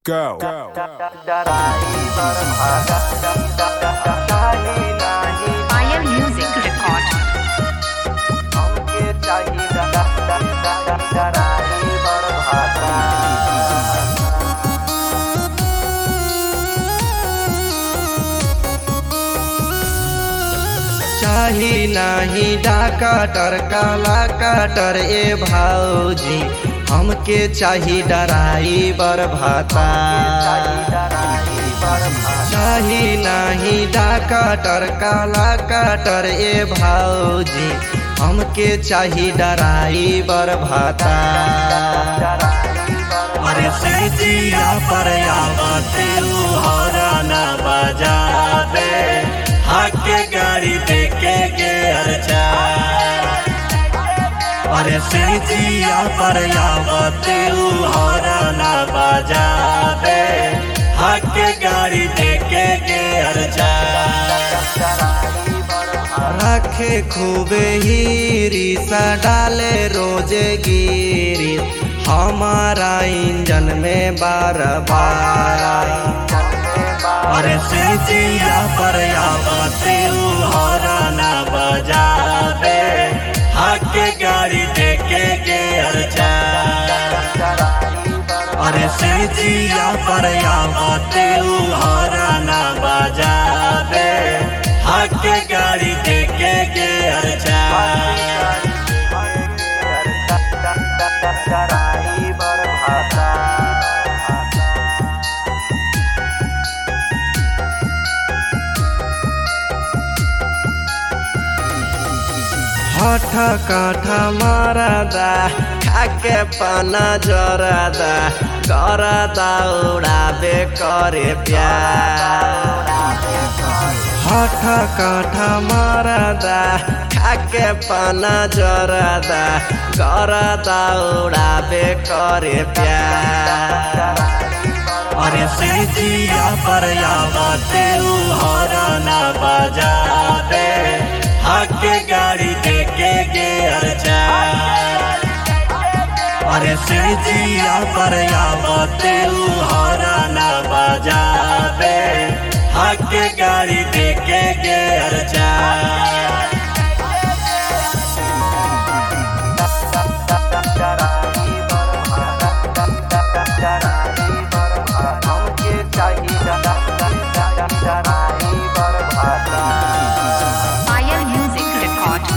Go. Fire Music Record. चाही नाही डाकाटर काला काटर ए भाऊजी हमके चाही डराइवर भाता। चाही नाही डाकाटर काला काटर ए भाऊजी हमके चाही डराइवर भाता। अरे सिजिया पर आवते हरा ना बजा दे हाके गाड़ी देके गे अर्चा। अरे सिजिया पर आवते हरा ना बजा दे हाके गाड़ी देके गे अर्चा। रखे खूबे हीरी सा डाले रोजे गिरी हमारा इंजन में बार बार। अरे सिजिया पर आवते हरा ना बजा दे हाके गाड़ी देके गे अर्चा। अरे सिजिया पर आवते हरा ना बजा दे हाके गाड़ी देके गे अर्चा। हठ काठा मारदा खाके पाना जरदा करदा उड़ाबे करे प्यार। हठ काठा मारदा खाके पाना जरदा करदा उड़ाबे करे प्यार। अरे सिजिया पर आवते हरा ना बजा दे हाके गाड़ी देके गे अर्चा। अरे सिजिया पर आवते हरा ना बजा दे हाके गाड़ी देके गे अर्चा। Fire Music Record.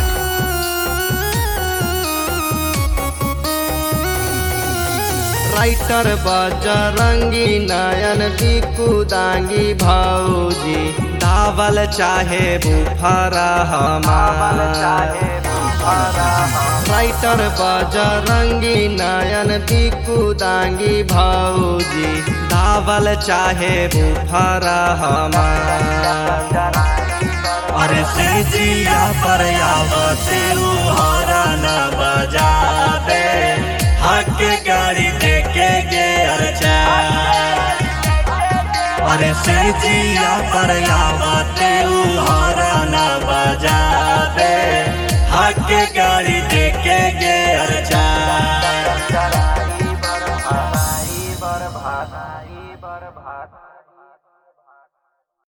Writer Bajrangi Nayan दिकुदांगी भाऊजी दावल चाहे बुफारा हमार। राइटर बजरंगी नयन दिकुदांगी भाऊजी दावल चाहे बुफारा हमार। अरे सिजिया पर आवते हरा ना बजा दे हाके गाड़ी देके गे अर्चा। अरे सिजिया पर आवते हरा ना बजा दे हाके गाड़ी